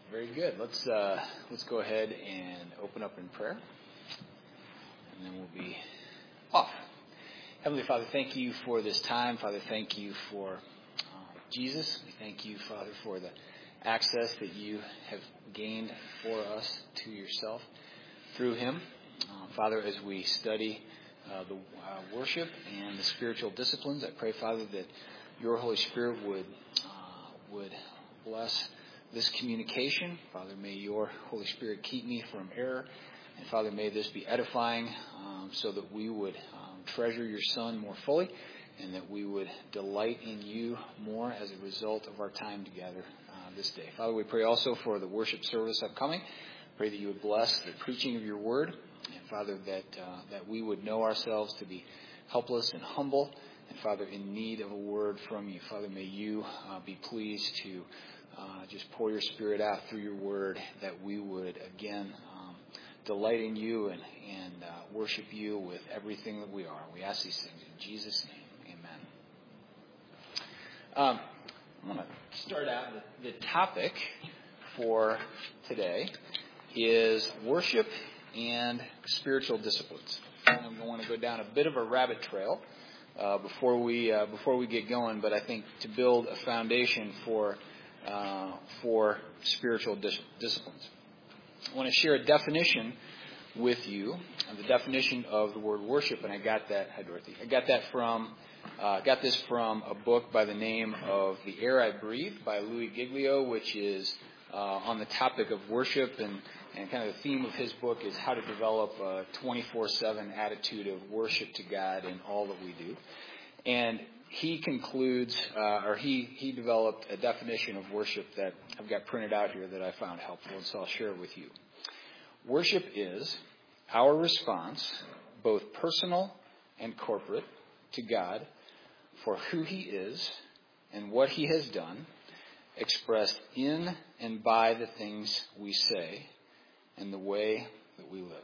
Very good. Let's go ahead and open up in prayer, and then we'll be off. Heavenly Father, thank you for this time. Father, thank you for Jesus. We thank you, Father, for the access that you have gained for us to yourself through him. Father, as we study the worship and the spiritual disciplines, I pray, Father, that your Holy Spirit would bless this communication. Father, may your Holy Spirit keep me from error. And Father, may this be edifying so that we would treasure your Son more fully and that we would delight in you more as a result of our time together this day. Father, we pray also for the worship service upcoming. Pray that you would bless the preaching of your word. And Father, that we would know ourselves to be helpless and humble. And Father, in need of a word from you. Father, may you be pleased to just pour your Spirit out through your word, that we would again delight in you and worship you with everything that we are. We ask these things in Jesus' name. Amen. I'm going to start out. The topic for today is worship and spiritual disciplines. And I'm going to go down a bit of a rabbit trail before we get going, but I think to build a foundation for spiritual disciplines. I want to share a definition with you, the definition of the word worship, and I got that. Hi, Dorothy. I got this from a book by the name of The Air I Breathe by Louis Giglio, which is on the topic of worship, and kind of the theme of his book is how to develop a 24/7 attitude of worship to God in all that we do. And he concludes, he developed a definition of worship that I've got printed out here that I found helpful, and so I'll share it with you. Worship is our response, both personal and corporate, to God for who he is and what he has done, expressed in and by the things we say and the way that we live.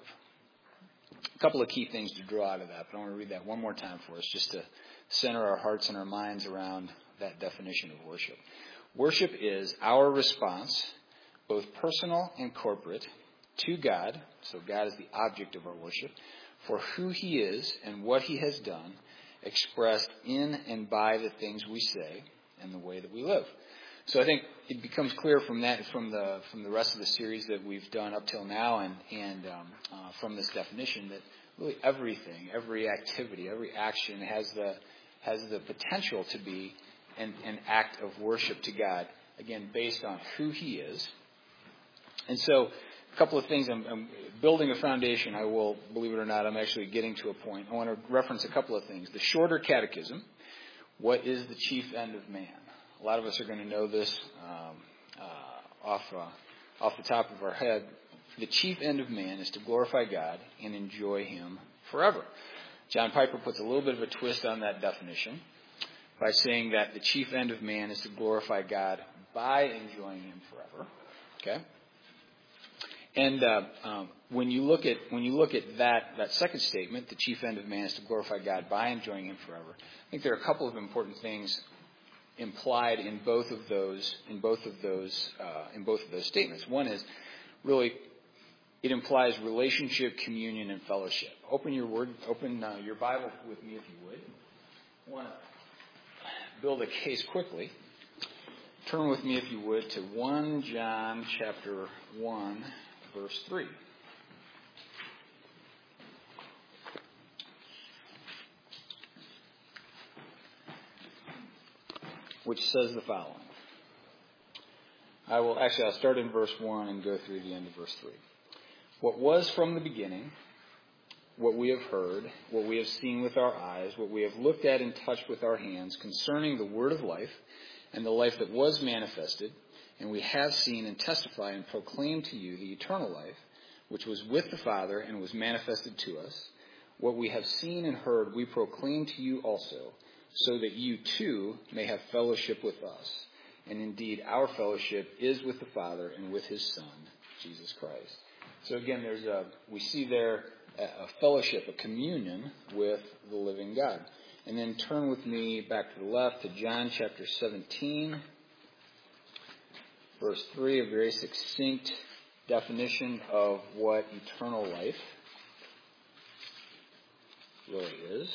A couple of key things to draw out of that, but I want to read that one more time for us just to center our hearts and our minds around that definition of worship. Worship is our response, both personal and corporate, to God, so God is the object of our worship, for who he is and what he has done, expressed in and by the things we say and the way that we live. So I think it becomes clear from that, from the rest of the series that we've done up till now, and from this definition, that really everything, every activity, every action has the potential to be an act of worship to God, again, based on who he is. And so a couple of things, I'm building a foundation. I will, believe it or not, I'm actually getting to a point. I want to reference a couple of things. The Shorter Catechism, what is the chief end of man? A lot of us are going to know this off the top of our head. The chief end of man is to glorify God and enjoy him forever. John Piper puts a little bit of a twist on that definition by saying that the chief end of man is to glorify God by enjoying him forever. Okay? And when you look at that second statement, the chief end of man is to glorify God by enjoying him forever, I think there are a couple of important things implied in both of those statements. One is really it implies relationship, communion, and fellowship. Open your Bible with me if you would. I want to build a case quickly. Turn with me if you would to 1 John chapter 1, verse 3. Which says the following. I'll start in verse 1 and go through the end of verse 3. What was from the beginning, what we have heard, what we have seen with our eyes, what we have looked at and touched with our hands concerning the word of life and the life that was manifested, and we have seen and testify and proclaim to you the eternal life, which was with the Father and was manifested to us. What we have seen and heard we proclaim to you also, so that you too may have fellowship with us. And indeed, our fellowship is with the Father and with his Son, Jesus Christ. So again, we see there a fellowship, a communion with the living God. And then turn with me back to the left to John chapter 17. Verse 3, a very succinct definition of what eternal life really is.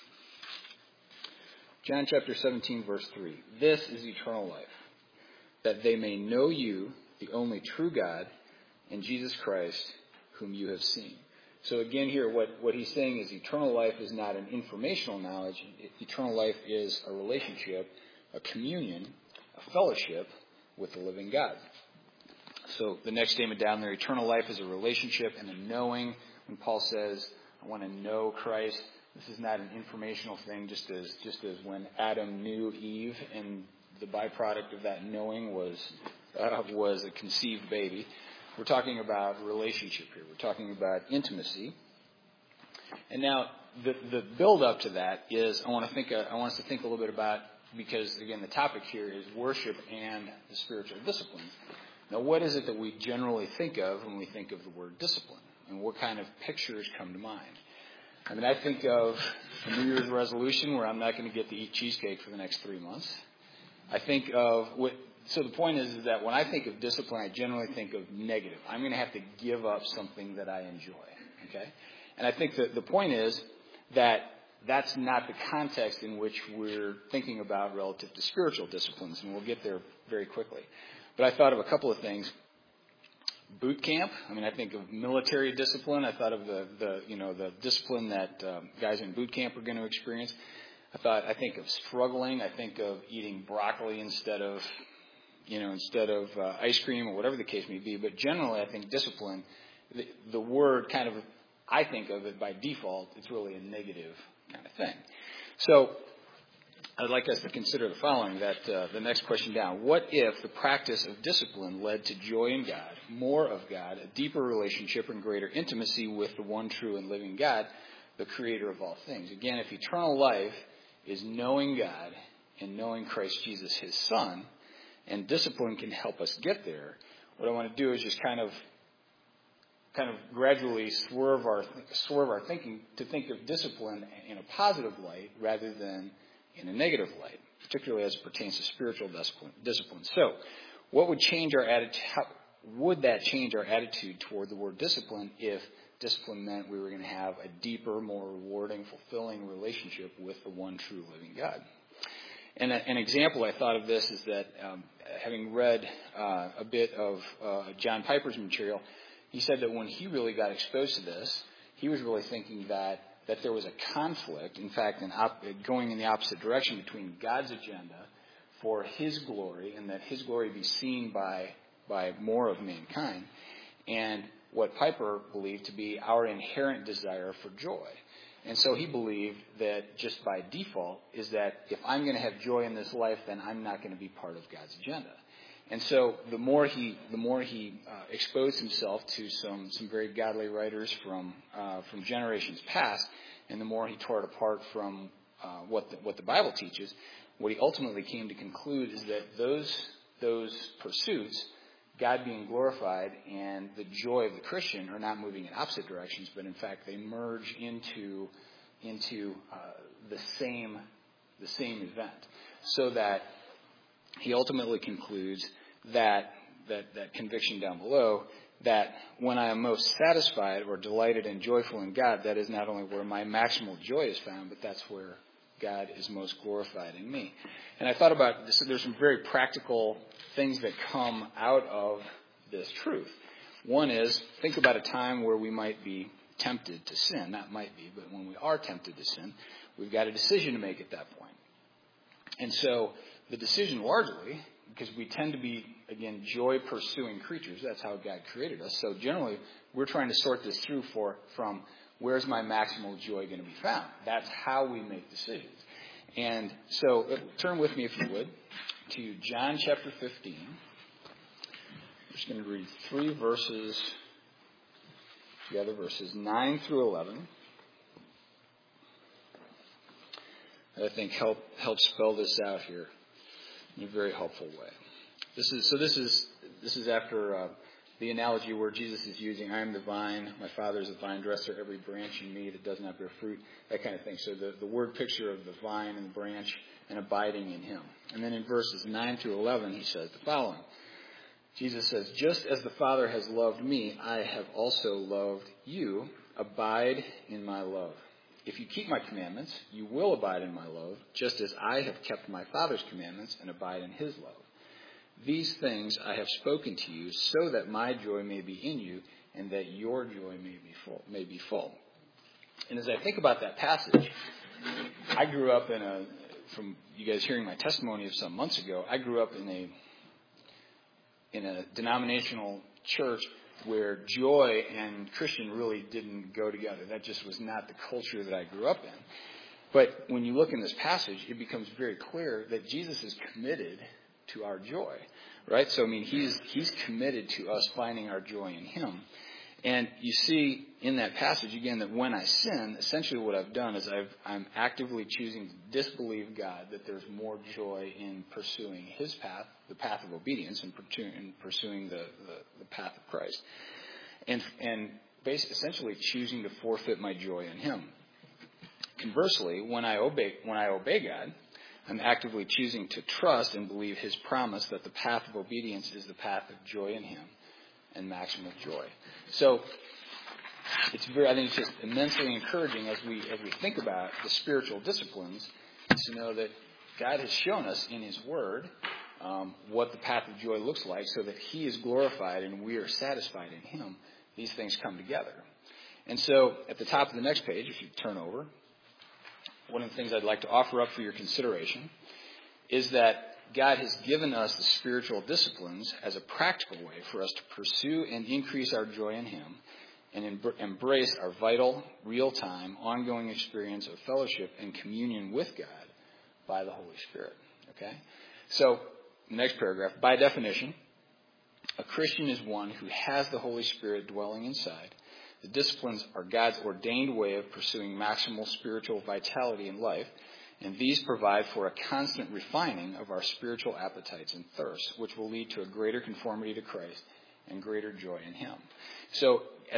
John chapter 17, verse 3. This is eternal life, that they may know you, the only true God, and Jesus Christ, whom you have seen. So again here, what he's saying is eternal life is not an informational knowledge. Eternal life is a relationship, a communion, a fellowship with the living God. So the next statement down there, eternal life is a relationship and a knowing. When Paul says, I want to know Christ, this is not an informational thing, just as when Adam knew Eve, and the byproduct of that knowing was a conceived baby. We're talking about relationship here. We're talking about intimacy. And now the build up to that is I want us to think a little bit about, because again the topic here is worship and the spiritual disciplines. Now, what is it that we generally think of when we think of the word discipline, and what kind of pictures come to mind? I mean, I think of a New Year's resolution where I'm not going to get to eat cheesecake for the next 3 months. I think of so the point is that when I think of discipline, I generally think of negative. I'm going to have to give up something that I enjoy. Okay, and I think that the point is that that's not the context in which we're thinking about relative to spiritual disciplines, and we'll get there very quickly. But I thought of a couple of things. Boot camp. I mean, I think of military discipline. I thought of the discipline that guys in boot camp are going to experience. I think of struggling. I think of eating broccoli instead of ice cream or whatever the case may be. But generally, I think discipline, the word kind of, I think of it by default, it's really a negative kind of thing. So I'd like us to consider the following, that the next question down. What if the practice of discipline led to joy in God, more of God, a deeper relationship and greater intimacy with the one true and living God, the creator of all things? Again, if eternal life is knowing God and knowing Christ Jesus, his Son, and discipline can help us get there, what I want to do is just kind of gradually swerve our thinking to think of discipline in a positive light rather than in a negative light, particularly as it pertains to spiritual discipline. So, what would change our attitude? How would that change our attitude toward the word discipline if discipline meant we were going to have a deeper, more rewarding, fulfilling relationship with the one true living God? And an example I thought of this is that having read a bit of John Piper's material, he said that when he really got exposed to this, he was really thinking that there was a conflict, in fact, going in the opposite direction between God's agenda for his glory, and that his glory be seen by more of mankind, and what Piper believed to be our inherent desire for joy. And so he believed that just by default is that if I'm going to have joy in this life, then I'm not going to be part of God's agenda. And so the more he exposed himself to some very godly writers from generations past, and the more he tore it apart from what the Bible teaches, what he ultimately came to conclude is that those pursuits, God being glorified and the joy of the Christian, are not moving in opposite directions, but in fact they merge into the same event, so that he ultimately concludes that conviction down below, that when I am most satisfied or delighted and joyful in God, that is not only where my maximal joy is found, but that's where God is most glorified in me. And I thought about this. There's some very practical things that come out of this truth. One is, think about a time where we might be tempted to sin. Not might be, but when we are tempted to sin, we've got a decision to make at that point. And so the decision largely, because we tend to be, again, joy-pursuing creatures. That's how God created us. So generally, we're trying to sort this through from where's my maximal joy going to be found. That's how we make decisions. And so turn with me, if you would, to John chapter 15. We're just going to read 3 verses together, verses 9 through 11. That I think help spell this out here in a very helpful way. This is after the analogy where Jesus is using, I am the vine, my Father is the vine dresser, every branch in me that does not bear fruit, that kind of thing. So the word picture of the vine and the branch and abiding in him. And then in verses 9 through 11, he says the following. Jesus says, just as the Father has loved me, I have also loved you. Abide in my love. If you keep my commandments, you will abide in my love, just as I have kept my Father's commandments and abide in his love. These things I have spoken to you so that my joy may be in you and that your joy may be full. And as I think about that passage, I grew up from you guys hearing my testimony of some months ago, I grew up in a denominational church where joy and Christian really didn't go together. That just was not the culture that I grew up in. But when you look in this passage, it becomes very clear that Jesus is committed to our joy, right? So, I mean, he's committed to us finding our joy in him. And you see in that passage, again, that when I sin, essentially what I've done is I'm actively choosing to disbelieve God, that there's more joy in pursuing his path, the path of obedience, and pursuing the path of Christ. And basically, essentially choosing to forfeit my joy in him. Conversely, when I obey God, I'm actively choosing to trust and believe his promise that the path of obedience is the path of joy in him and maximum joy. So I think it's just immensely encouraging as we think about the spiritual disciplines to know that God has shown us in his word what the path of joy looks like so that he is glorified and we are satisfied in him. These things come together. And so at the top of the next page, if you turn over, one of the things I'd like to offer up for your consideration is that God has given us the spiritual disciplines as a practical way for us to pursue and increase our joy in him and embrace our vital, real-time, ongoing experience of fellowship and communion with God by the Holy Spirit. Okay? So, next paragraph. By definition, a Christian is one who has the Holy Spirit dwelling inside. The disciplines are God's ordained way of pursuing maximal spiritual vitality in life, and these provide for a constant refining of our spiritual appetites and thirsts, which will lead to a greater conformity to Christ and greater joy in him. So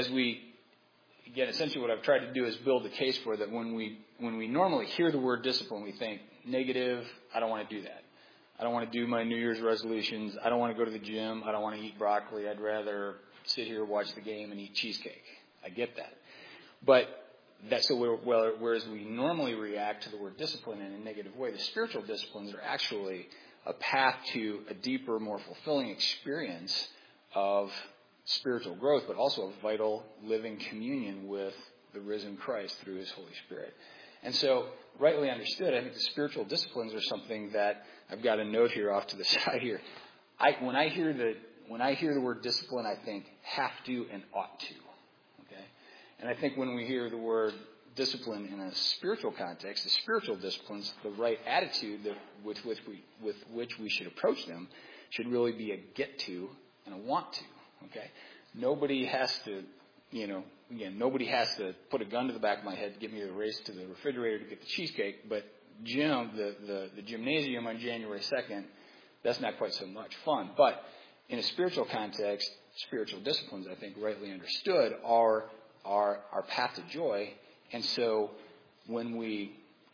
again, essentially what I've tried to do is build a case for that when we normally hear the word discipline, we think negative, I don't want to do that. I don't want to do my New Year's resolutions. I don't want to go to the gym. I don't want to eat broccoli. I'd rather sit here, watch the game, and eat cheesecake. I get that. But whereas we normally react to the word discipline in a negative way, the spiritual disciplines are actually a path to a deeper, more fulfilling experience of spiritual growth, but also a vital, living communion with the risen Christ through his Holy Spirit. And so, rightly understood, I think the spiritual disciplines are something that I've got a note here off to the side here. When I hear the word discipline, I think have to and ought to. And I think when we hear the word discipline in a spiritual context, the spiritual disciplines, the right attitude with which we should approach them should really be a get to and a want to. Okay? Nobody has to, nobody has to put a gun to the back of my head to get me to race to the refrigerator to get the cheesecake, but the gymnasium on January 2nd, that's not quite so much fun. But in a spiritual context, spiritual disciplines, I think rightly understood, are our path to joy. And so when we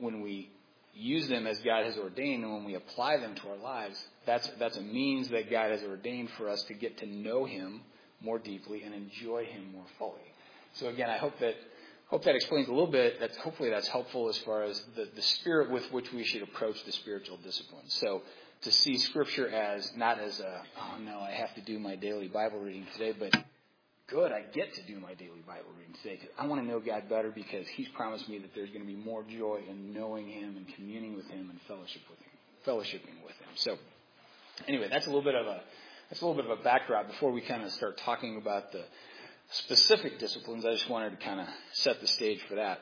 use them as God has ordained and when we apply them to our lives, that's a means that God has ordained for us to get to know him more deeply and enjoy him more fully. So again, I hope that explains a little bit. Hopefully that's helpful as far as the spirit with which we should approach the spiritual disciplines. So to see Scripture as not as I have to do my daily Bible reading today, but good, I get to do my daily Bible reading today because I want to know God better because he's promised me that there's going to be more joy in knowing him and communing with him and fellowshipping with him. So anyway, that's a little bit of a backdrop before we kind of start talking about the specific disciplines. I just wanted to kind of set the stage for that.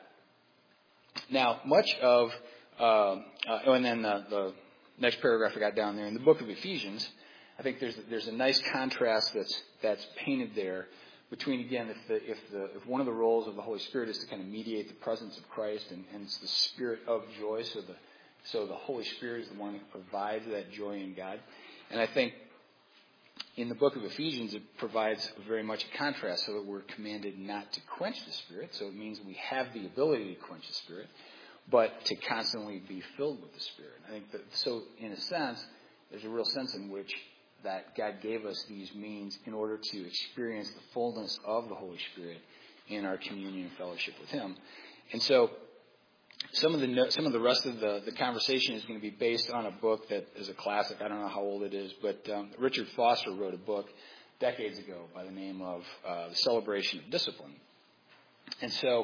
Now, much of and then the next paragraph I got down there in the book of Ephesians, I think there's a nice contrast that's painted there between, again, if one of the roles of the Holy Spirit is to kind of mediate the presence of Christ, and it's the spirit of joy, so the Holy Spirit is the one that provides that joy in God. And I think in the book of Ephesians, it provides very much a contrast, so that we're commanded not to quench the Spirit. So it means we have the ability to quench the Spirit, but to constantly be filled with the Spirit. I think that, so in a sense, there's a real sense in which that God gave us these means in order to experience the fullness of the Holy Spirit in our communion and fellowship with Him. And so some of the rest of the conversation is going to be based on a book that is a classic. I don't know how old it is, but Richard Foster wrote a book decades ago by the name of The Celebration of Discipline. And so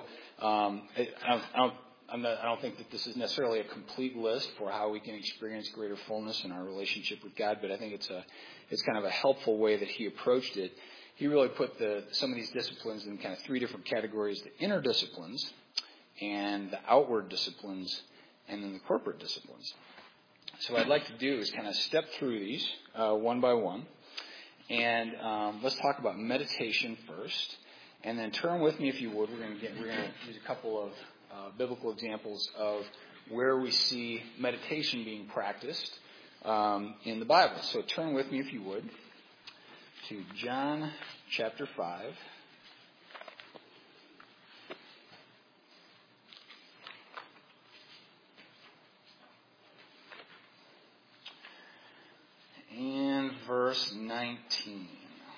I don't think that this is necessarily a complete list for how we can experience greater fullness in our relationship with God, but I think it's kind of a helpful way that he approached it. He really put some of these disciplines in kind of three different categories: the inner disciplines, and the outward disciplines, and then the corporate disciplines. So what I'd like to do is kind of step through these one by one, and let's talk about meditation first, and then turn with me, if you would. We're going to use a couple of biblical examples of where we see meditation being practiced in the Bible. So turn with me, if you would, to John chapter 5. And verse 19.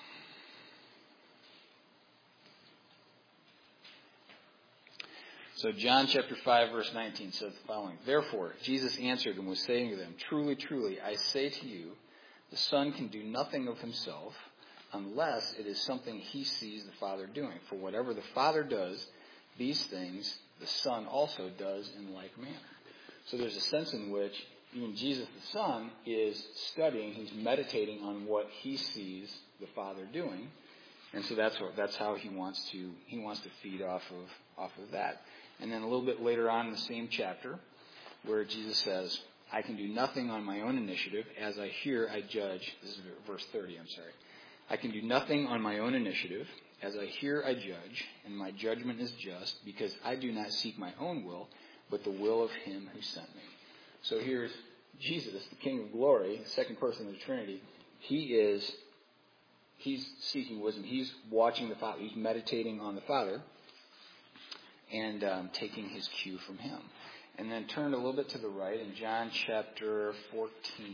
So John chapter 5, verse 19 says the following: Therefore, Jesus answered and was saying to them, Truly, truly, I say to you, the Son can do nothing of himself unless it is something he sees the Father doing. For whatever the Father does, these things the Son also does in like manner. So there's a sense in which even Jesus the Son is studying, he's meditating on what he sees the Father doing. And so that's how he wants to feed off of that. And then a little bit later on in the same chapter, where Jesus says, I can do nothing on my own initiative. As I hear, I judge. This is verse 30, I'm sorry. I can do nothing on my own initiative. As I hear, I judge, and my judgment is just, because I do not seek my own will, but the will of him who sent me. So here's Jesus, the King of Glory, the second person of the Trinity. He's seeking wisdom. He's watching the Father. He's meditating on the Father and taking his cue from him. And then turn a little bit to the right in John chapter 14.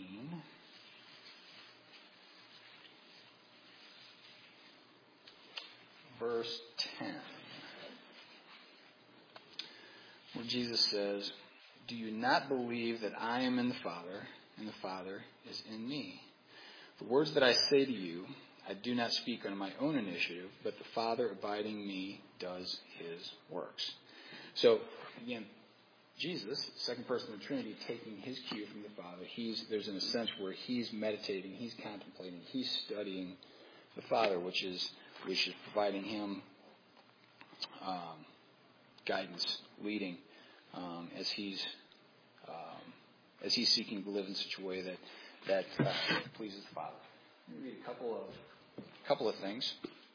Verse 10. Where Jesus says, Do you not believe that I am in the Father, and the Father is in me? The words that I say to you, I do not speak on my own initiative, but the Father abiding in me does his works. So, again, Jesus, second person of the Trinity, taking his cue from the Father. There's in a sense where he's meditating, he's contemplating, he's studying the Father, which is providing him guidance, leading, as he's seeking to live in such a way that pleases the Father. Let me read a couple of things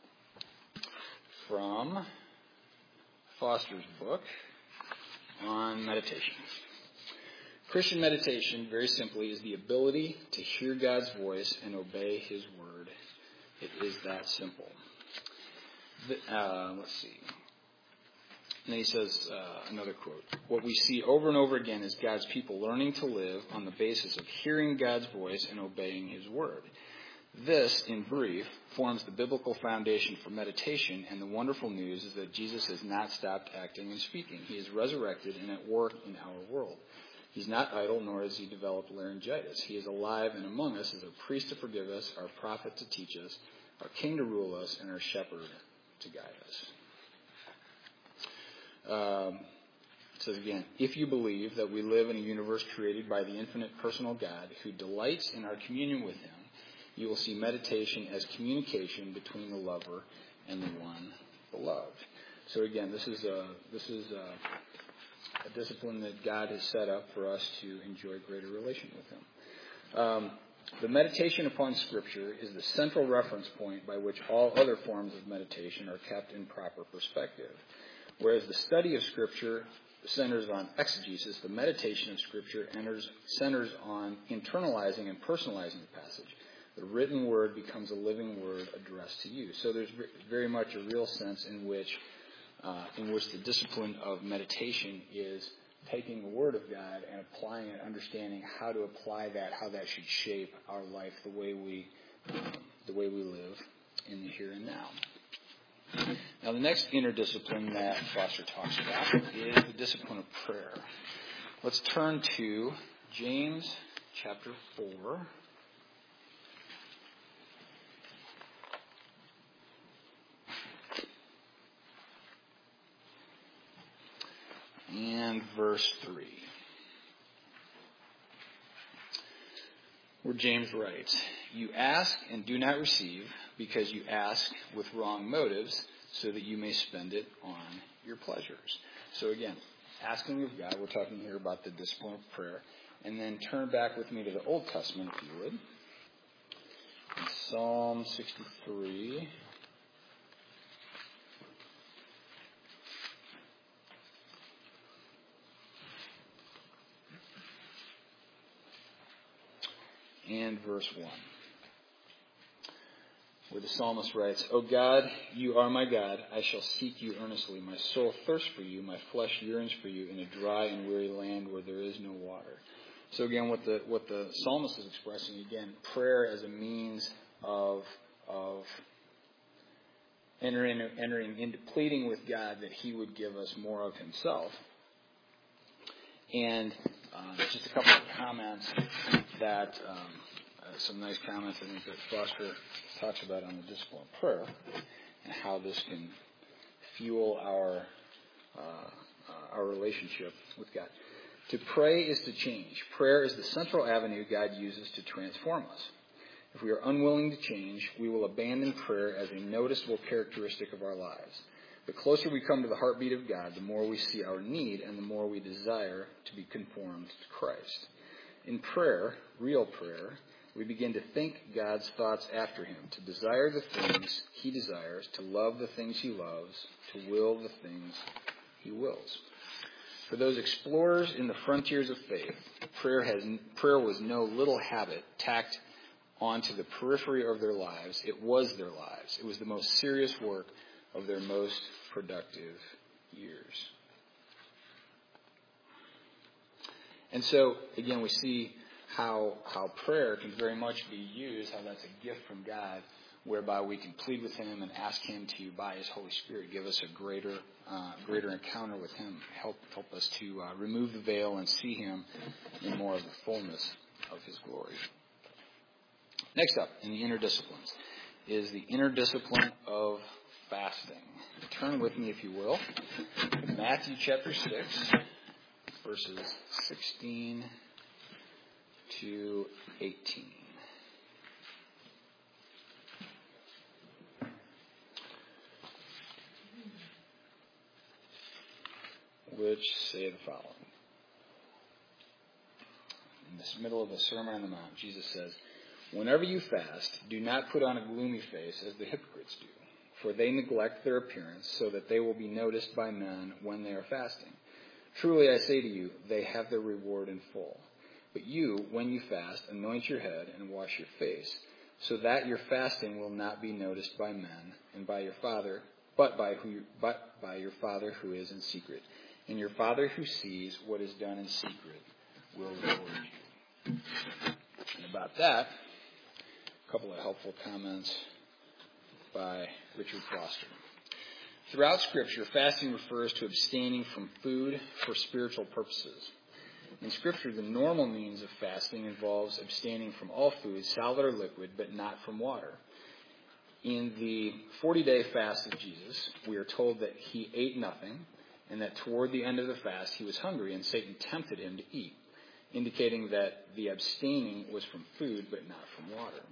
from Foster's book on meditation. Christian meditation, very simply, is the ability to hear God's voice and obey his word. It is that simple. Let's see. And then he says, another quote, What we see over and over again is God's people learning to live on the basis of hearing God's voice and obeying his word. This, in brief, forms the biblical foundation for meditation, and the wonderful news is that Jesus has not stopped acting and speaking. He is resurrected and at work in our world. He's not idle, nor has he developed laryngitis. He is alive and among us as a priest to forgive us, our prophet to teach us, our king to rule us, and our shepherd to guide us. So again, if you believe that we live in a universe created by the infinite personal God who delights in our communion with him, you will see meditation as communication between the lover and the one beloved. So again, this is a discipline that God has set up for us to enjoy greater relation with him. The meditation upon Scripture is the central reference point by which all other forms of meditation are kept in proper perspective. Whereas the study of Scripture centers on exegesis, the meditation of Scripture centers on internalizing and personalizing the passage. The written word becomes a living word addressed to you. So there's very much a real sense in which the discipline of meditation is taking the Word of God and applying it, understanding how to apply that, how that should shape our life, the way we live in the here and now. Now, the next inner discipline that Foster talks about is the discipline of prayer. Let's turn to James chapter 4. And verse 3, where James writes, "You ask and do not receive, because you ask with wrong motives, so that you may spend it on your pleasures." So again, asking of God, we're talking here about the discipline of prayer. And then turn back with me to the Old Testament, if you would. In Psalm 63. And verse 1, where the psalmist writes, "O God, you are my God. I shall seek you earnestly. My soul thirsts for you. My flesh yearns for you in a dry and weary land where there is no water." So again, what the psalmist is expressing, again, prayer as a means of entering into pleading with God that he would give us more of himself. And just a couple of comments that, some nice comments I think that Foster talks about on the discipline of prayer and how this can fuel our relationship with God. To pray is to change. Prayer is the central avenue God uses to transform us. If we are unwilling to change, we will abandon prayer as a noticeable characteristic of our lives. The closer we come to the heartbeat of God, the more we see our need and the more we desire to be conformed to Christ. In prayer, real prayer, we begin to think God's thoughts after him, to desire the things he desires, to love the things he loves, to will the things he wills. For those explorers in the frontiers of faith, prayer was no little habit tacked onto the periphery of their lives. It was their lives. It was the most serious work of their most productive years. And so, again, we see how prayer can very much be used, how that's a gift from God, whereby we can plead with him and ask him to, by his Holy Spirit, give us a greater encounter with him, help us to remove the veil and see him in more of the fullness of his glory. Next up, in the inner disciplines, is the inner discipline of fasting. Turn with me, if you will, to Matthew chapter 6, verses 16 to 18. Which say the following. In this middle of the Sermon on the Mount, Jesus says, "Whenever you fast, do not put on a gloomy face as the hypocrites do, for they neglect their appearance so that they will be noticed by men when they are fasting. Truly I say to you, they have their reward in full. But you, when you fast, anoint your head and wash your face, so that your fasting will not be noticed by men and by your Father, but by your Father who is in secret. And your Father who sees what is done in secret will reward you." And about that, a couple of helpful comments by Richard Foster. Throughout Scripture, fasting refers to abstaining from food for spiritual purposes. In Scripture, the normal means of fasting involves abstaining from all food, solid or liquid, but not from water. In the 40-day fast of Jesus, we are told that he ate nothing, and that toward the end of the fast, he was hungry, and Satan tempted him to eat, indicating that the abstaining was from food, but not from water.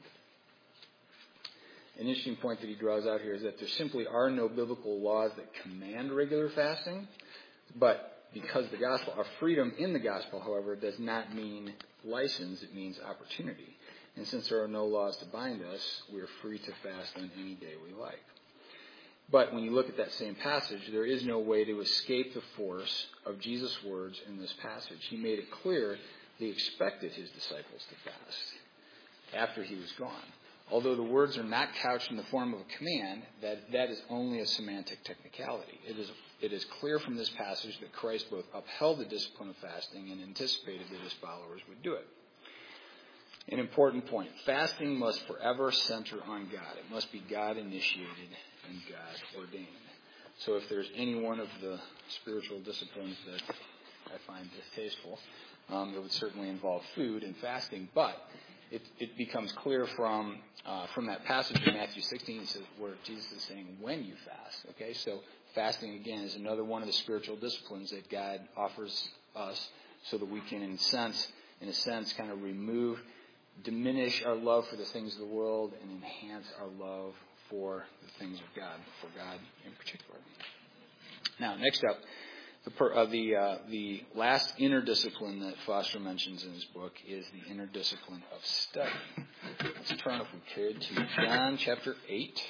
An interesting point that he draws out here is that there simply are no biblical laws that command regular fasting, but because the gospel, our freedom in the gospel, however, does not mean license, it means opportunity. And since there are no laws to bind us, we are free to fast on any day we like. But when you look at that same passage, there is no way to escape the force of Jesus' words in this passage. He made it clear that he expected his disciples to fast after he was gone. Although the words are not couched in the form of a command, that is only a semantic technicality. It is it is clear from this passage that Christ both upheld the discipline of fasting and anticipated that his followers would do it. An important point. Fasting must forever center on God. It must be God-initiated and God-ordained. So if there's any one of the spiritual disciplines that I find distasteful, it would certainly involve food and fasting. But it becomes clear from that passage in Matthew 16 where Jesus is saying when you fast. Okay, so fasting, again, is another one of the spiritual disciplines that God offers us so that we can, in a sense, kind of diminish our love for the things of the world and enhance our love for the things of God, for God in particular. Now, next up, the last inner discipline that Foster mentions in his book is the inner discipline of study. Let's turn, if we could, to John chapter 8,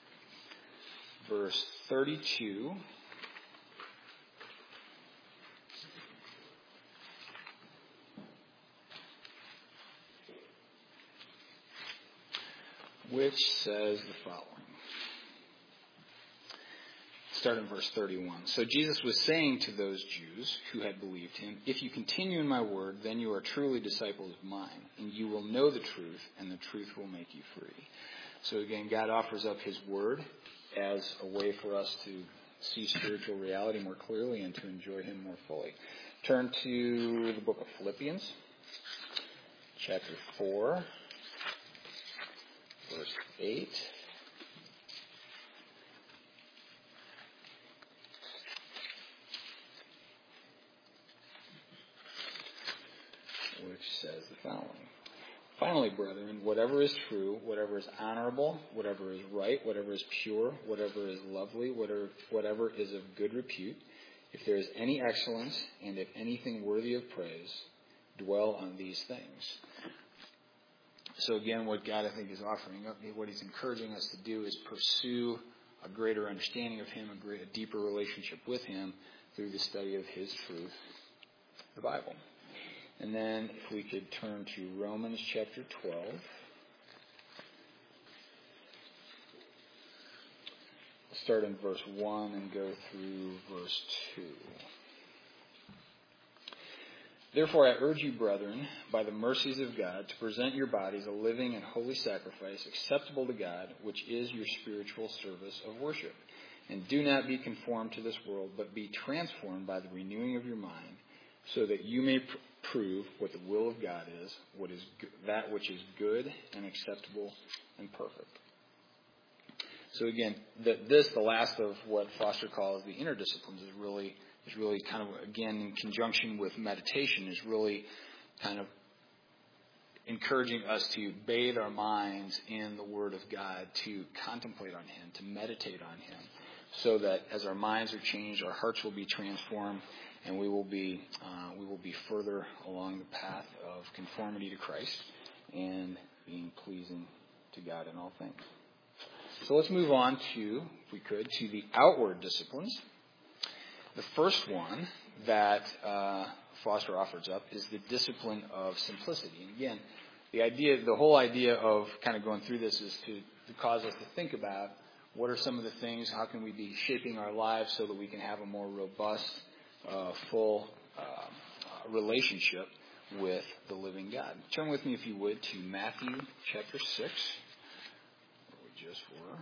verse 32. Which says the following. Start in verse 31. So Jesus was saying to those Jews who had believed him, "If you continue in my word, then you are truly disciples of mine, and you will know the truth, and the truth will make you free." So again, God offers up his word as a way for us to see spiritual reality more clearly and to enjoy him more fully. Turn to the book of Philippians, chapter 4, verse 8. Which says the following. Finally, brethren, whatever is true, whatever is honorable, whatever is right, whatever is pure, whatever is lovely, whatever is of good repute, if there is any excellence and if anything worthy of praise, dwell on these things. So again, what God, I think, is offering up, what he's encouraging us to do is pursue a greater understanding of him, a deeper relationship with him through the study of his truth, the Bible. And then if we could turn to Romans chapter 12. We'll start in verse 1 and go through verse 2. Therefore I urge you, brethren, by the mercies of God, to present your bodies a living and holy sacrifice acceptable to God, which is your spiritual service of worship. And do not be conformed to this world, but be transformed by the renewing of your mind, so that you may prove what the will of God is, that which is good and acceptable and perfect. So again, the last of what Foster calls the inner disciplines is really kind of, again, in conjunction with meditation, is really kind of encouraging us to bathe our minds in the Word of God, to contemplate on him, to meditate on him, so that as our minds are changed, our hearts will be transformed, and we will be further along the path of conformity to Christ and being pleasing to God in all things. So let's move on to, if we could, to the outward disciplines. The first one that Foster offers up is the discipline of simplicity. And again, the whole idea of kind of going through this is to cause us to think about what are some of the things, how can we be shaping our lives so that we can have a more robust, full relationship with the living God. Turn with me, if you would, to Matthew chapter 6, where we just were.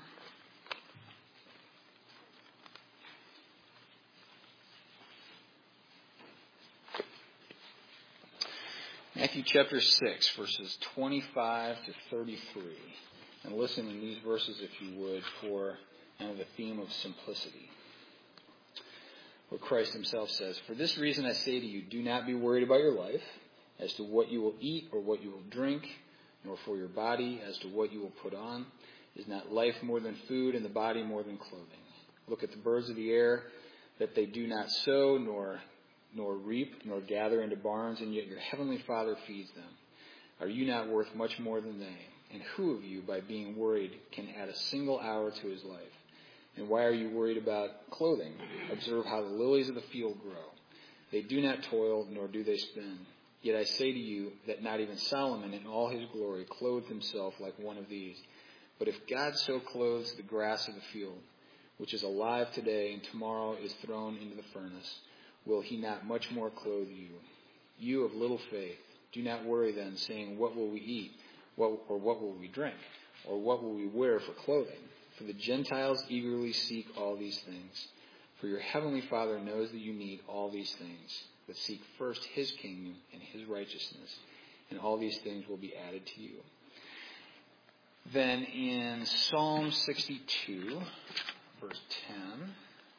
Matthew chapter 6, verses 25 to 33. And listen in these verses, if you would, for kind of the theme of simplicity. Where Christ himself says, "For this reason I say to you, do not be worried about your life, as to what you will eat or what you will drink, nor for your body as to what you will put on. Is not life more than food, and the body more than clothing? Look at the birds of the air, that they do not sow, nor reap, nor gather into barns, and yet your heavenly Father feeds them. Are you not worth much more than they? And who of you, by being worried, can add a single hour to his life? And why are you worried about clothing? Observe how the lilies of the field grow. They do not toil, nor do they spin. Yet I say to you that not even Solomon in all his glory clothed himself like one of these. But if God so clothes the grass of the field, which is alive today and tomorrow is thrown into the furnace, will he not much more clothe you? You of little faith, do not worry then, saying, what will we eat? Or what will we drink? Or what will we wear for clothing? For the Gentiles eagerly seek all these things. For your heavenly Father knows that you need all these things. But seek first his kingdom and his righteousness, and all these things will be added to you. Then in Psalm 62, verse 10,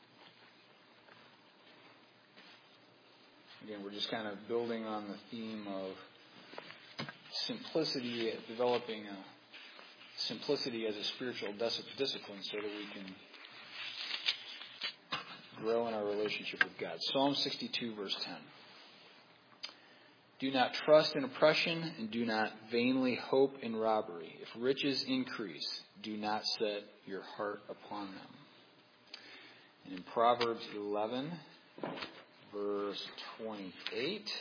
again, we're just kind of building on the theme of simplicity, developing simplicity as a spiritual discipline so that we can grow in our relationship with God. Psalm 62, verse 10. Do not trust in oppression, and do not vainly hope in robbery. If riches increase, do not set your heart upon them. And in Proverbs 11, verse 28,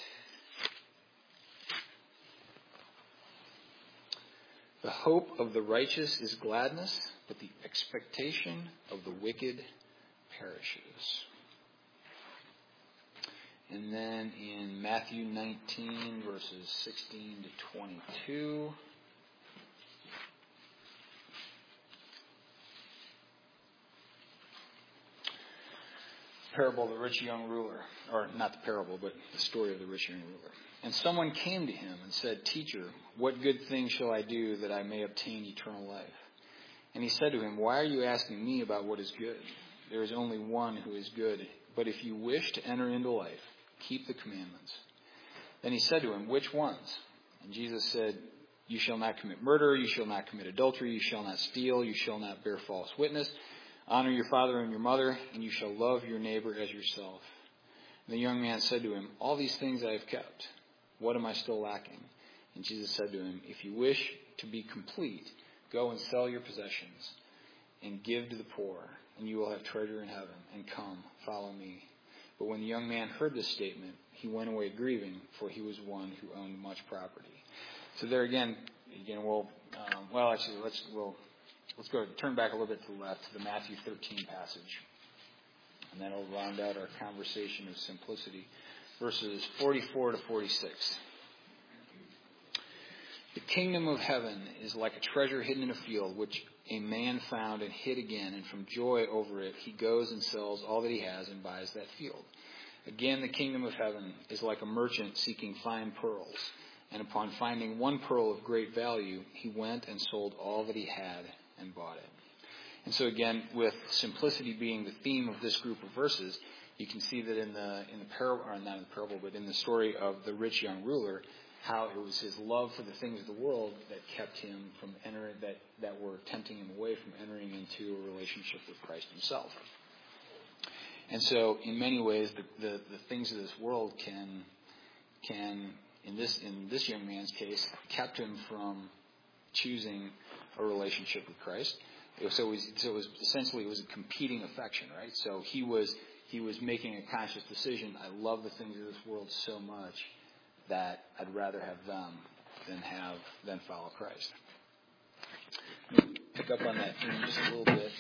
the hope of the righteous is gladness, but the expectation of the wicked perishes. And then in Matthew 19, verses 16 to 22, parable of the rich young ruler, or not the parable, but the story of the rich young ruler. And someone came to him and said, Teacher, what good thing shall I do that I may obtain eternal life? And he said to him, Why are you asking me about what is good? There is only one who is good. But if you wish to enter into life, keep the commandments. Then he said to him, Which ones? And Jesus said, You shall not commit murder, you shall not commit adultery, you shall not steal, you shall not bear false witness, honor your father and your mother, and you shall love your neighbor as yourself. And the young man said to him, All these things I have kept. What am I still lacking? And Jesus said to him, If you wish to be complete, go and sell your possessions and give to the poor, and you will have treasure in heaven, and come, follow me. But when the young man heard this statement, he went away grieving, for he was one who owned much property. So there again, let's go turn back a little bit to the left to the Matthew 13 passage, and then we'll round out our conversation of simplicity, verses 44 to 46. The kingdom of heaven is like a treasure hidden in a field, which a man found and hid again, and from joy over it he goes and sells all that he has and buys that field. Again, the kingdom of heaven is like a merchant seeking fine pearls, and upon finding one pearl of great value, he went and sold all that he had and bought it. And so again, with simplicity being the theme of this group of verses, you can see that in the parable, or not in the parable, but in the story of the rich young ruler, how it was his love for the things of the world that kept him from entering, that were tempting him away from entering into a relationship with Christ himself. And so, in many ways, the things of this world can in this young man's case, kept him from choosing a relationship with Christ. So it was essentially a competing affection, right? So he was making a conscious decision. I love the things of this world so much that I'd rather have them than follow Christ. Pick up on that theme just a little bit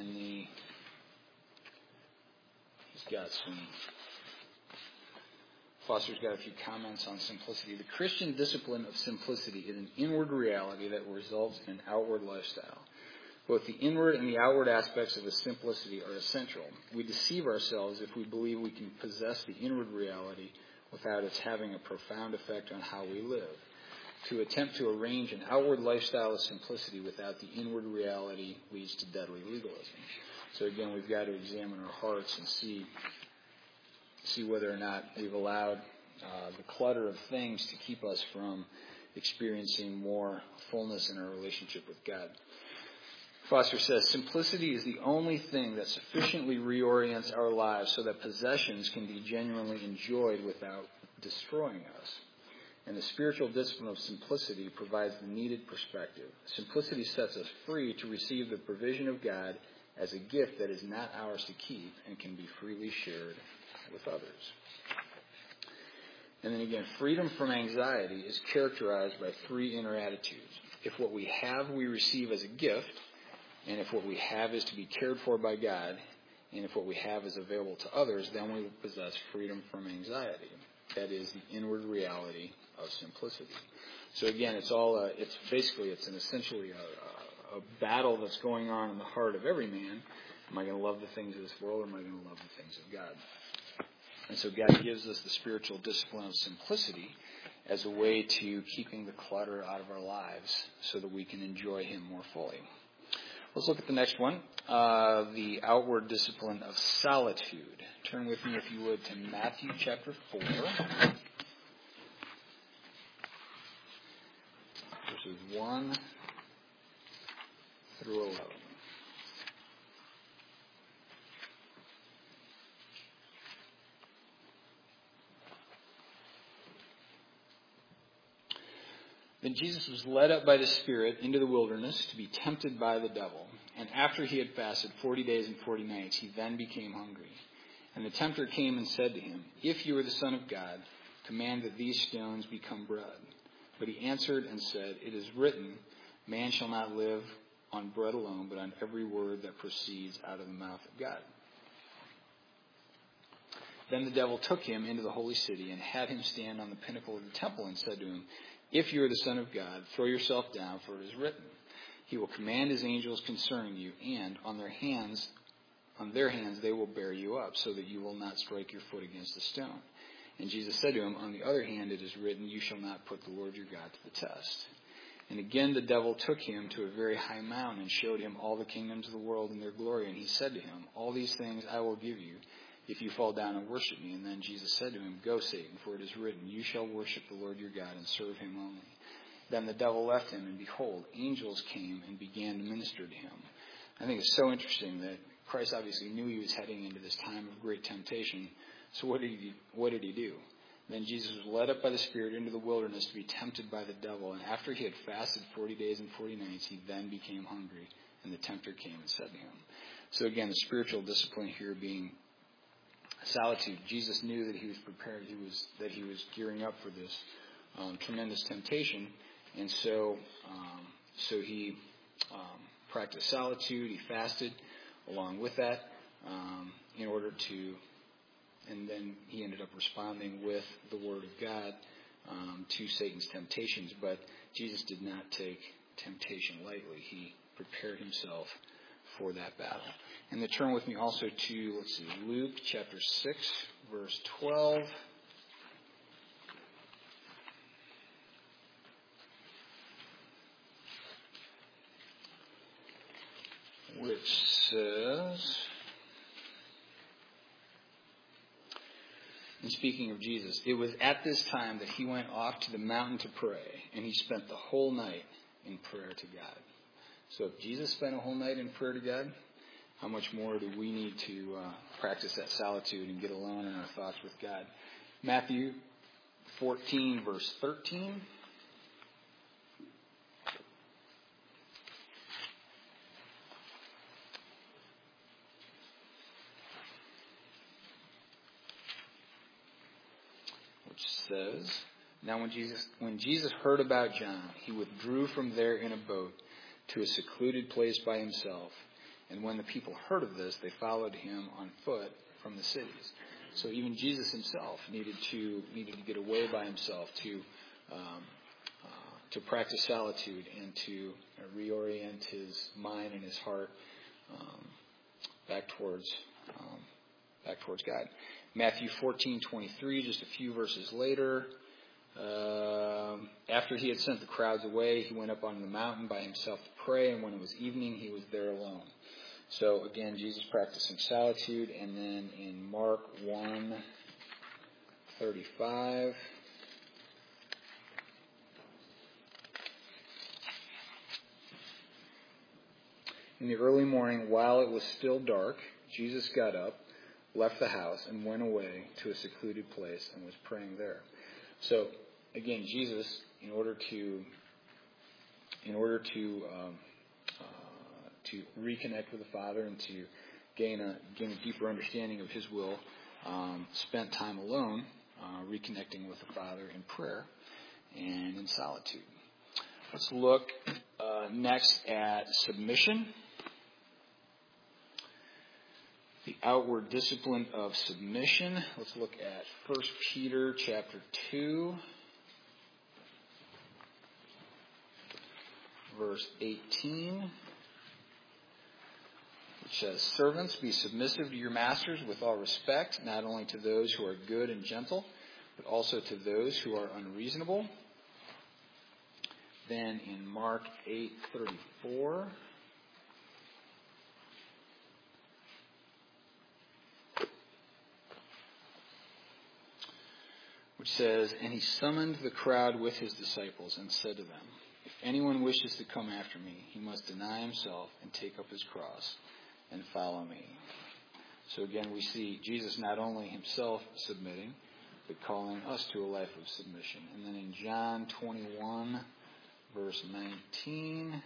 Foster's got a few comments on simplicity. The Christian discipline of simplicity is an inward reality that results in an outward lifestyle. Both the inward and the outward aspects of the simplicity are essential. We deceive ourselves if we believe we can possess the inward reality without its having a profound effect on how we live. To attempt to arrange an outward lifestyle of simplicity without the inward reality leads to deadly legalism. So again, we've got to examine our hearts and see whether or not we've allowed the clutter of things to keep us from experiencing more fullness in our relationship with God. Foster says, simplicity is the only thing that sufficiently reorients our lives so that possessions can be genuinely enjoyed without destroying us. And the spiritual discipline of simplicity provides the needed perspective. Simplicity sets us free to receive the provision of God as a gift that is not ours to keep and can be freely shared with others. And then again, freedom from anxiety is characterized by three inner attitudes. If what we have we receive as a gift, And if what we have is to be cared for by God, and if what we have is available to others, then we will possess freedom from anxiety. That is the inward reality of simplicity. So again, it's essentially a battle that's going on in the heart of every man. Am I going to love the things of this world, or am I going to love the things of God? And so God gives us the spiritual discipline of simplicity as a way to keeping the clutter out of our lives so that we can enjoy Him more fully. Let's look at the next one, the outward discipline of solitude. Turn with me, if you would, to Matthew chapter 4, verses 1 through 11. Then Jesus was led up by the Spirit into the wilderness to be tempted by the devil. And after he had fasted 40 days and 40 nights, he then became hungry. And the tempter came and said to him, "If you are the Son of God, command that these stones become bread." But he answered and said, "It is written, man shall not live on bread alone, but on every word that proceeds out of the mouth of God." Then the devil took him into the holy city and had him stand on the pinnacle of the temple and said to him, "If you are the Son of God, throw yourself down, for it is written, He will command His angels concerning you, and on their hands they will bear you up, so that you will not strike your foot against a stone." And Jesus said to him, "On the other hand, it is written, you shall not put the Lord your God to the test." And again the devil took him to a very high mountain and showed him all the kingdoms of the world and their glory. And he said to him, "All these things I will give you, if you fall down and worship me." And then Jesus said to him, "Go, Satan, for it is written, you shall worship the Lord your God and serve Him only." Then the devil left him, and behold, angels came and began to minister to him. I think it's so interesting that Christ obviously knew He was heading into this time of great temptation. So what did he do? Then Jesus was led up by the Spirit into the wilderness to be tempted by the devil. And after he had fasted 40 days and 40 nights, he then became hungry. And the tempter came and said to him. So again, the spiritual discipline here being solitude. Jesus knew that he was prepared. That he was gearing up for this tremendous temptation, and so he practiced solitude. He fasted along with that in order to, and then he ended up responding with the Word of God to Satan's temptations. But Jesus did not take temptation lightly. He prepared himself for that battle. And then turn with me also to, Luke chapter 6, verse 12. Which says, and speaking of Jesus, "It was at this time that he went off to the mountain to pray, and he spent the whole night in prayer to God." So if Jesus spent a whole night in prayer to God, how much more do we need to practice that solitude and get alone in our thoughts with God? Matthew 14, verse 13. Which says, "Now when Jesus heard about John, he withdrew from there in a boat to a secluded place by himself. And when the people heard of this, they followed him on foot from the cities." So even Jesus himself needed to get away by himself to practice solitude and to reorient his mind and his heart back towards God. Matthew 14:23, just a few verses later. After he had sent the crowds away, he went up on the mountain by himself to pray, and when it was evening, he was there alone. So again, Jesus practicing solitude. And then in Mark 1:35, "In the early morning, while it was still dark, Jesus got up, left the house, and went away to a secluded place and was praying there." So again, Jesus, in order to reconnect with the Father and to gain a deeper understanding of His will, spent time alone, reconnecting with the Father in prayer and in solitude. Let's look next at submission. The outward discipline of submission. Let's look at 1 Peter chapter 2, verse 18, which says, "Servants, be submissive to your masters with all respect, not only to those who are good and gentle, but also to those who are unreasonable." Then in Mark 8:34, which says, "And he summoned the crowd with his disciples and said to them, 'If anyone wishes to come after me, he must deny himself and take up his cross and follow me.'" So again, we see Jesus not only himself submitting, but calling us to a life of submission. And then in John 21, verse 19,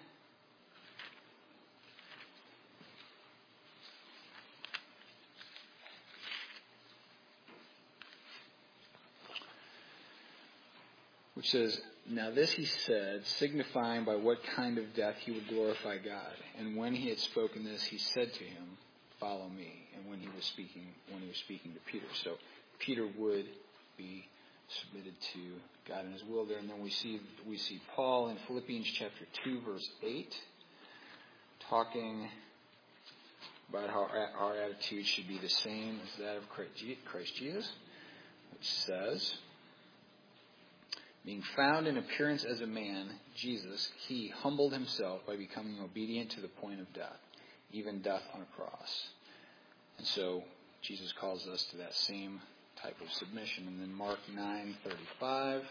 which says, "Now this he said, signifying by what kind of death he would glorify God. And when he had spoken this, he said to him, 'Follow me.'" And when he was speaking to Peter. So Peter would be submitted to God and his will there. And then we see Paul in Philippians chapter 2, verse 8, talking about how our attitude should be the same as that of Christ Jesus, which says, "Being found in appearance as a man, Jesus, he humbled himself by becoming obedient to the point of death, even death on a cross." And so Jesus calls us to that same type of submission. And then Mark 9:35.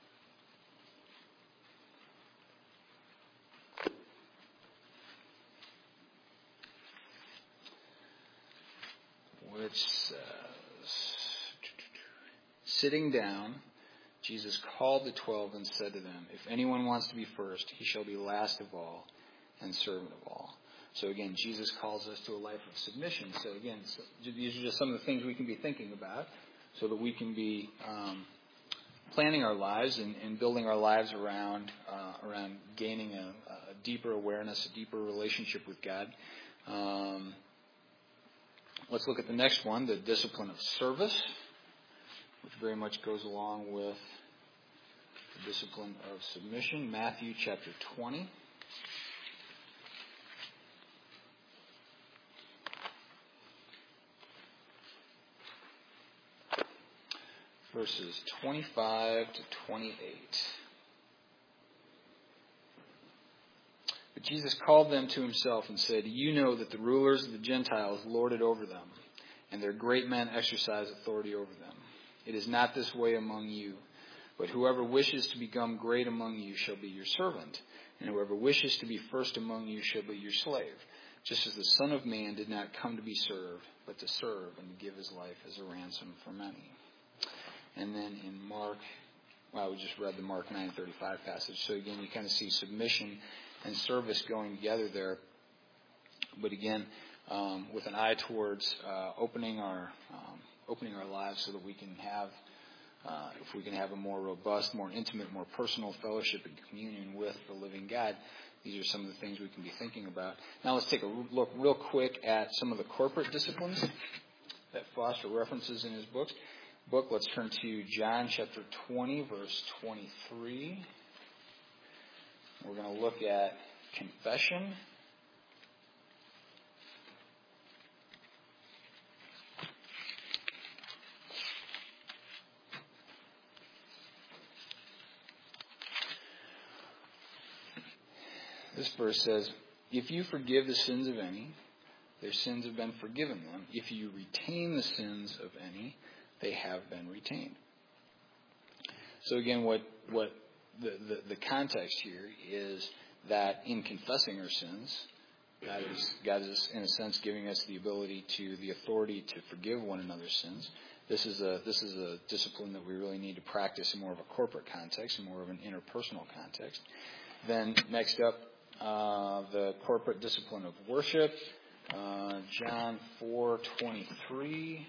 Which says, "Sitting down, Jesus called the 12 and said to them, 'If anyone wants to be first, he shall be last of all and servant of all.'" So again, Jesus calls us to a life of submission. So again, these are just some of the things we can be thinking about so that we can be planning our lives and building our lives around gaining a deeper awareness, a deeper relationship with God. Let's look at the next one, the discipline of service, which very much goes along with the discipline of submission. Matthew chapter 20. Verses 25 to 28. "But Jesus called them to himself and said, 'You know that the rulers of the Gentiles lord it over them, and their great men exercise authority over them. It is not this way among you. But whoever wishes to become great among you shall be your servant, and whoever wishes to be first among you shall be your slave. Just as the Son of Man did not come to be served, but to serve and to give his life as a ransom for many.'" And then in Mark, we just read the Mark 9:35 passage. So again, you kind of see submission and service going together there. But again, with an eye towards opening our lives so that we can have, if we can have a more robust, more intimate, more personal fellowship and communion with the living God. These are some of the things we can be thinking about. Now let's take a look real quick at some of the corporate disciplines that Foster references in his book. Let's turn to John chapter 20, verse 23. We're going to look at confession. This verse says, "If you forgive the sins of any, their sins have been forgiven them. If you retain the sins of any, they have been retained." So again, what the context here is that in confessing our sins, God is in a sense giving us the authority to forgive one another's sins. This is a discipline that we really need to practice in more of a corporate context, in more of an interpersonal context. Then next up, the corporate discipline of worship, John 4:23.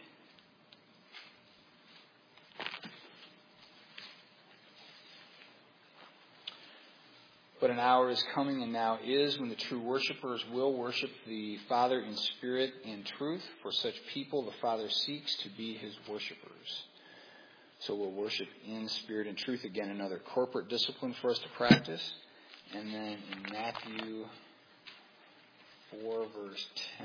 "But an hour is coming and now is when the true worshipers will worship the Father in spirit and truth. For such people, the Father seeks to be his worshipers. So we'll worship in spirit and truth. Again, another corporate discipline for us to practice. And then in Matthew 4, verse 10.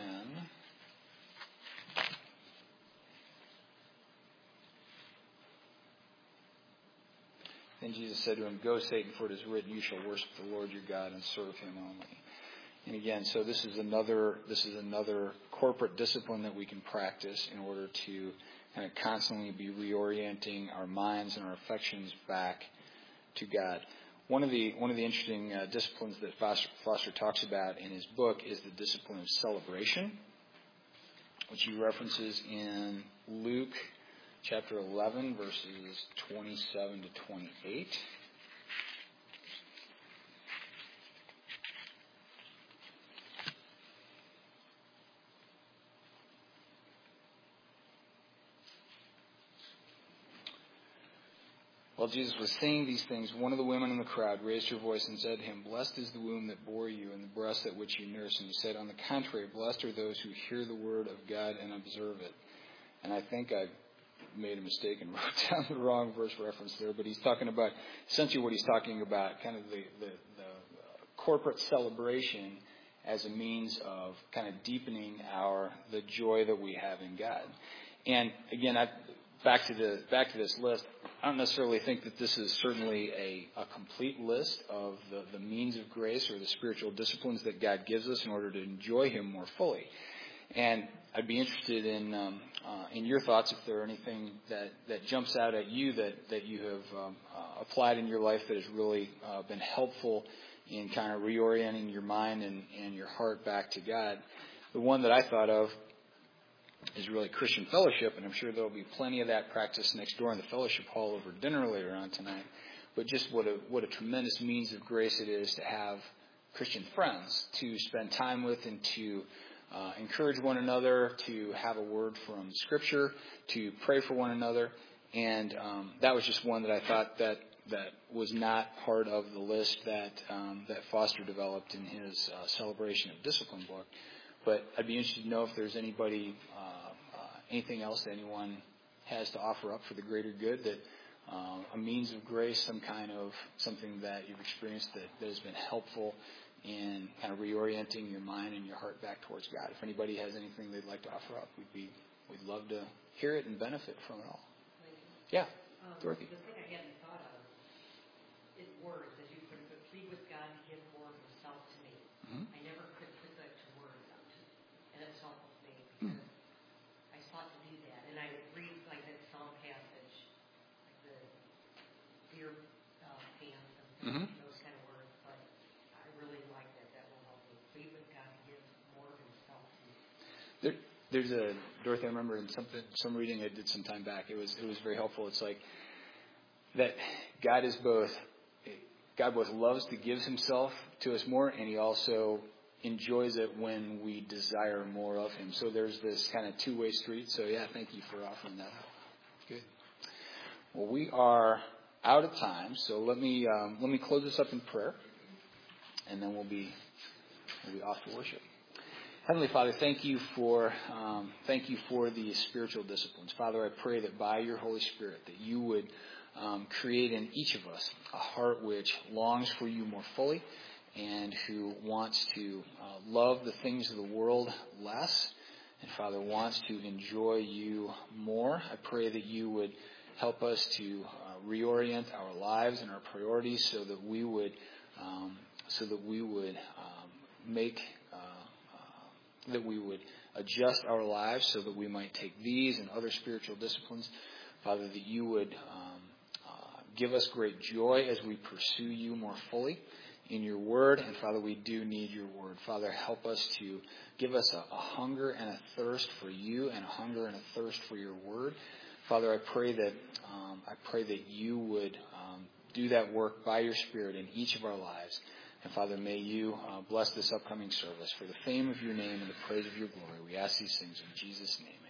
Then Jesus said to him, "Go, Satan, for it is written, you shall worship the Lord your God and serve him only." And again, so this is another corporate discipline that we can practice in order to kind of constantly be reorienting our minds and our affections back to God. One of the interesting disciplines that Foster talks about in his book is the discipline of celebration, which he references in Luke chapter 11, verses 27 to 28. While Jesus was saying these things, one of the women in the crowd raised her voice and said to him, "Blessed is the womb that bore you and the breast at which you nursed." And he said, "On the contrary, blessed are those who hear the word of God and observe it." And I think I made a mistake and wrote down the wrong verse reference there, but he's talking about, essentially what he's talking about, kind of the corporate celebration as a means of kind of deepening the joy that we have in God. And again, back to this list, I don't necessarily think that this is certainly a complete list of the means of grace or the spiritual disciplines that God gives us in order to enjoy him more fully. And I'd be interested in your thoughts if there are anything that jumps out at you that you have applied in your life that has really been helpful in kind of reorienting your mind and your heart back to God. The one that I thought of is really Christian fellowship, and I'm sure there'll be plenty of that practice next door in the fellowship hall over dinner later on tonight. But just what a tremendous means of grace it is to have Christian friends to spend time with and to encourage one another, to have a word from Scripture, to pray for one another. And that was just one that I thought that was not part of the list that Foster developed in his Celebration of Discipline book. But I'd be interested to know if there's anything else that anyone has to offer up for the greater good, that a means of grace, something that you've experienced that has been helpful in kind of reorienting your mind and your heart back towards God. If anybody has anything they'd like to offer up, we'd love to hear it and benefit from it all. Yeah, Dorothy. The thing I hadn't thought of is words, as you put it, but plead with God to give more of himself to me. Mm-hmm. I never could put that to words, and it's helpful to me because I sought to do that. And I read like that psalm passage, like the deer pants and those kind of words, but I really like that. That will help me. Plead with God to give more of himself to me. There's Dorothy, I remember in some reading I did some time back, it was very helpful. It's like that God both loves to give himself to us more, and he also enjoys it when we desire more of him. So there's this kind of two-way street. So yeah, thank you for offering that up. Good. Well, we are out of time, so let me close this up in prayer, and then we'll be off to worship. Heavenly Father, thank you for the spiritual disciplines. Father, I pray that by your Holy Spirit that you would create in each of us a heart which longs for you more fully and who wants to love the things of the world less, and Father, wants to enjoy you more. I pray that you would help us to reorient our lives and our priorities so that we would adjust our lives so that we might take these and other spiritual disciplines. Father, that you would give us great joy as we pursue you more fully in your word. And Father, we do need your word. Father, help us to give us a hunger and a thirst for you and a hunger and a thirst for your word. Father, I pray that you would do that work by your Spirit in each of our lives. And Father, may you bless this upcoming service for the fame of your name and the praise of your glory. We ask these things in Jesus' name.